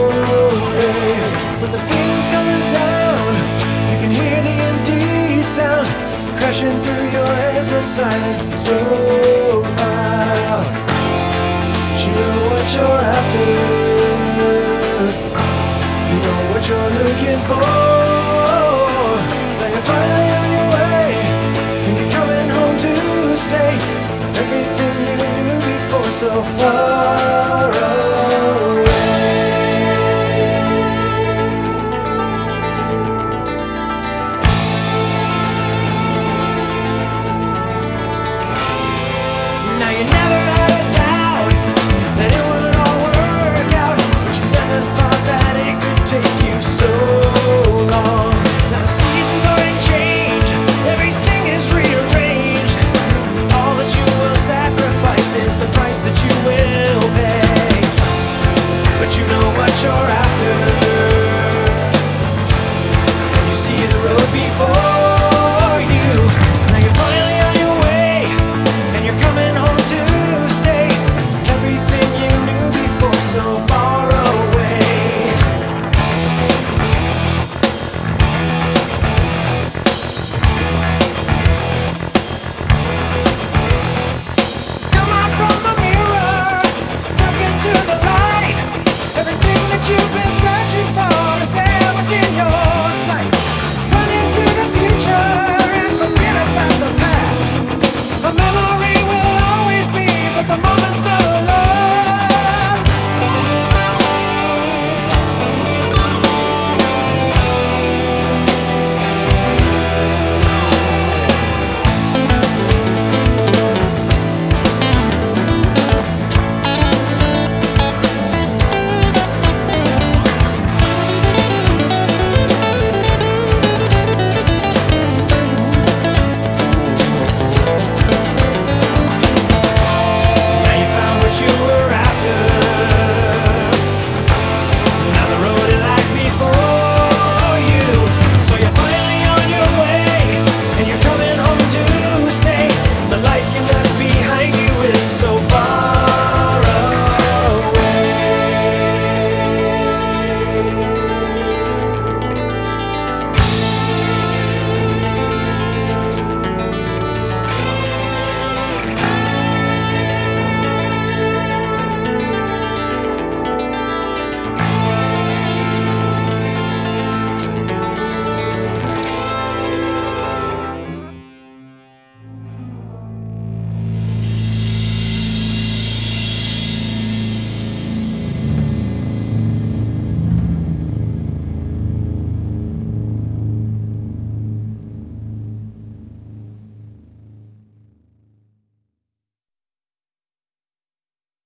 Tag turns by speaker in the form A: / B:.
A: But the feeling's coming down. You can hear the empty sound crashing through your head. The silence so loud. You know what you're after. You know what you're looking for. Now you're finally on your way, and you're coming home to stay. Everything you knew before so far away. Now you never had a doubt that it would all work out, but you never thought that it could take you so long. Now the seasons are in change, everything is rearranged. All that you will sacrifice is the price that you will pay. But you know what you're after, and you see the road before you. Now you're finally on your way, and you're coming home to stay. Everything you knew before so far away. Come out from the mirror, step into the light. Everything that you've been saying